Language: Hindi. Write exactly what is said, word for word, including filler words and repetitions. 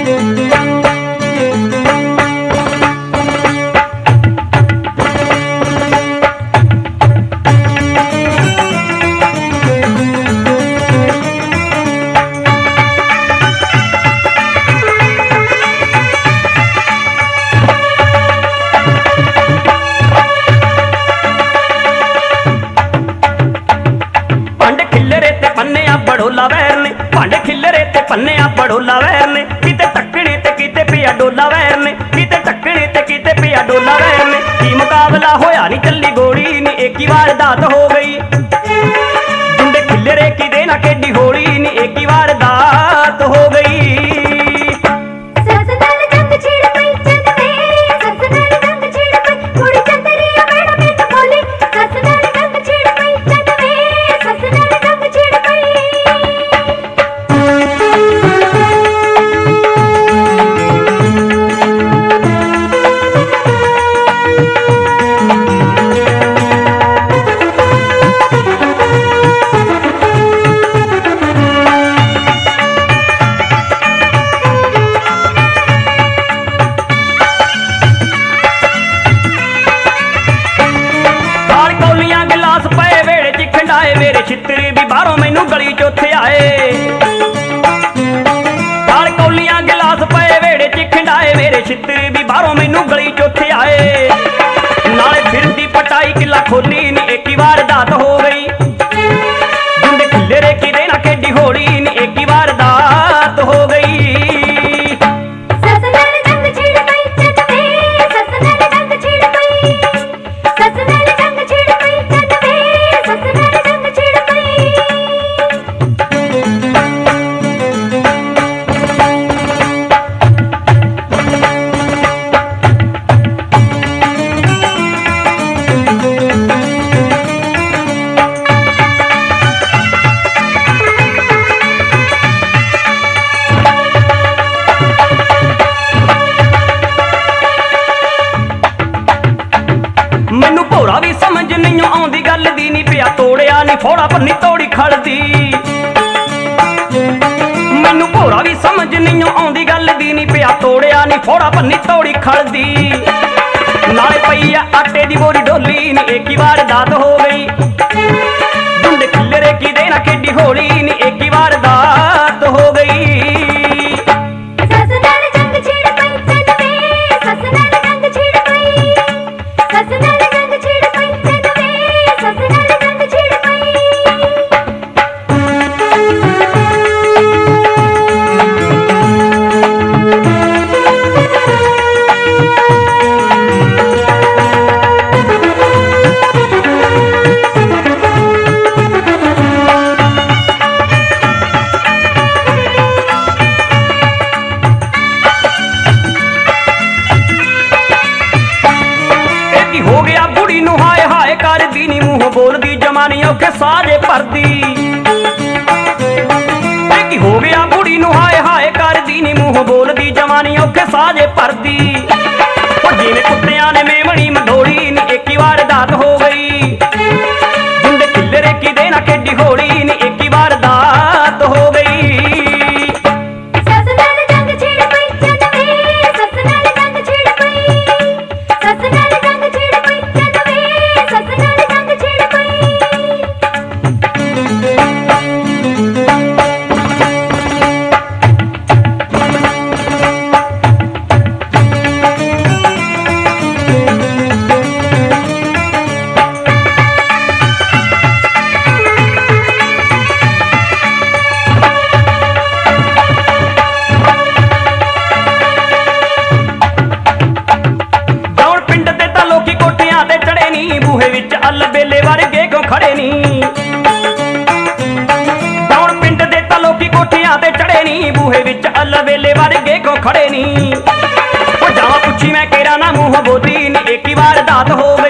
बड़ोला वैर ने भांडे खिलरे ते पन्ने बड़ोला वैर ने किते टक्कने ते किते पिया डोला वैर ने किते टक्कने ते किते पिया डोला वैर ने की मुकाबला होया नी चली गोली नी एक ही बार दात हो गई गुंडे खिलरे की देना केडी होली नी एक ही बार दात हो गई। मेरे छित्तरी भी बारों मैनू गली चौथे आए दाल कौलियां गिलास पे वेड़े च खिंडाए मेरे छित्तरी भी बारों मैनू गली चौथे आए नाले फिर दी पटाई किला खोली नी एक ही बार दात हो गई गुंडे खिलरे की देना केडी होली नी एक ही बार दात हो गई। मैनू भोरा भी समझ नहीं आउंदी गल दी नी पिया तोड़िया नी फोड़ा पर नी तोड़ी खड़दी मैनू भोरा भी समझ नहीं आउंदी गल दी नी पिया तोड़िया नी फोड़ा पर नी तोड़ी खड़दी नाले पईया आटे दी बोरी डोली नी एक ही बार दात हो गई गुंडे खिलरे की देना केडी होली नी एक ही बार दात हो गई। हो गया बुढ़ी नू हाय हाय कर दी नी मुंह बोल दी जमानी औखे साजे भरदी हो गया बुढ़ी नू हाय हाय कर दी नी मुंह बोल दी जमानी औखे साजे भरदी जिन्हें कुत्तियां ने मेमणी मधोड़ी नी एक ही बार दात हो गई गुंडे खिलरे की देना केडी होली नी एक ही बार दात हो गई। बूहे विच अल बेले वर्गे क्यों खड़े नी दौड़ पिंड दे तां लोकी कोठियां ते चढ़े नी बूहे विच अल बेले वर्गे क्यों खड़े नी जावा पुछी मैं केरा ना मुंह बोली नी एक ही बार दात हो